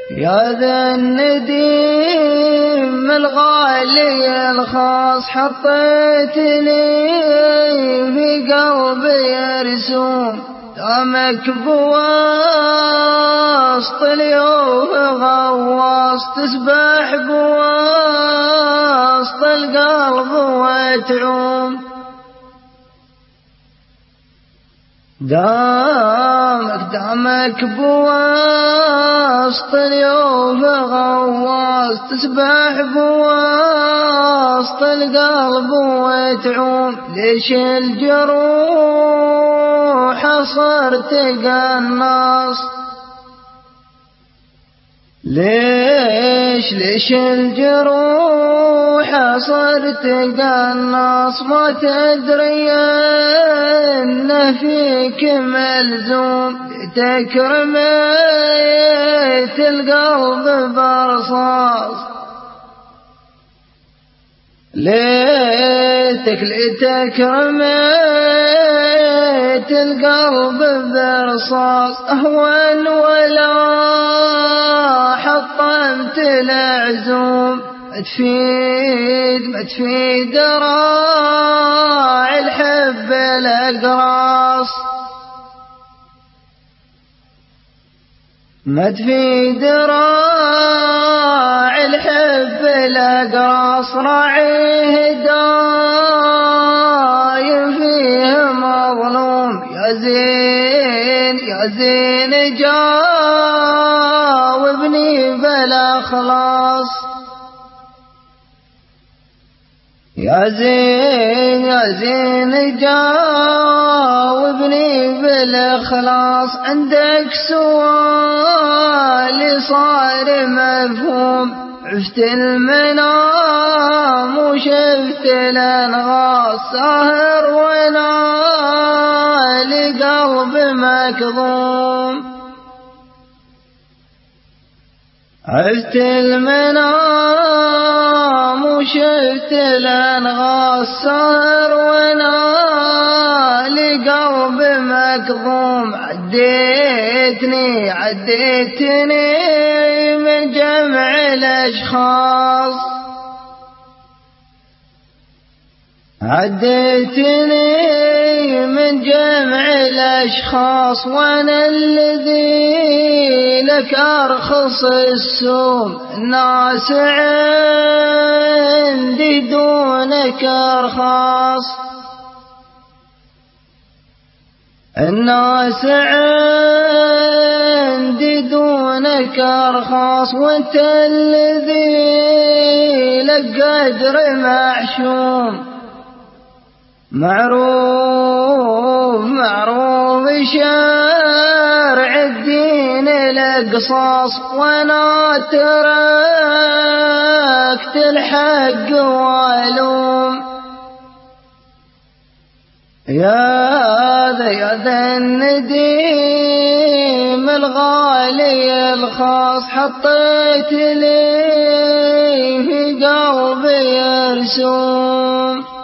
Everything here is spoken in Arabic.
يا ذا النديم الغالي الخاص حطيت لي في قلبي رسوم دامك بواسط اليوم غواص تسبح بواسط القلب وتعوم دامك بواسط اليوم غواص تسبح بواسط القلب وتعوم ليش الجروح صرت قناص ليش الجروح صرت قناص ما تدري انه فيك ملزوم تكرميت القلب برصاص ليتك رميت القلب برصاص أهون ولا حطمت العزوم ما تفيد راعي الحب الأقراص ما تفيد راعي الحب الأقراص راعيه دايم فيه مظلوم يا زين جاوبني بالأخلاص يا زين جاوبني بالإخلاص عندك سؤال صار مفهوم عفت المنام وشفت الأنغاص ساهر وانا لقلب مكظوم عفت المنام وشفت الأنغاص ساهر وانا لقلب مكظوم عديتني من جمع الأشخاص عديتني من جمع الأشخاص وانا الذي لك أرخص السوم الناس عندي دونك أرخاص الناس عندي دونك أرخاص وانت الذي لك قدر محشوم معروف شارع الدين القصاص وانا تركت الحق والوم يا ذا النديم الغالي الخاص حطيت لي في قلبي رسوم